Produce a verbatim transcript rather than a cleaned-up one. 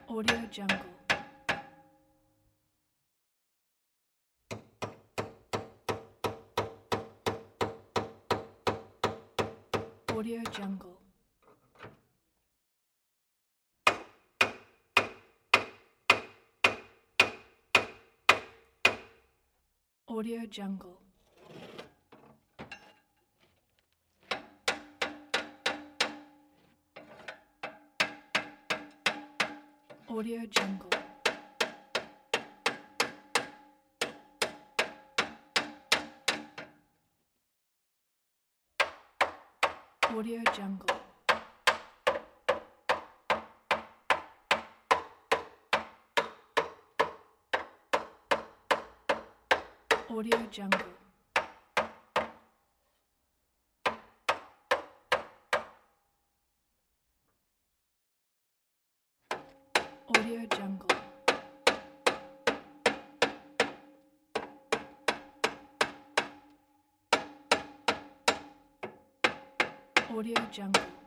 Audio Jungle. Audio Jungle. Audio Jungle. Audio Jungle. Audio Jungle. Audio Jungle. Audio Jungle. Audio Jungle.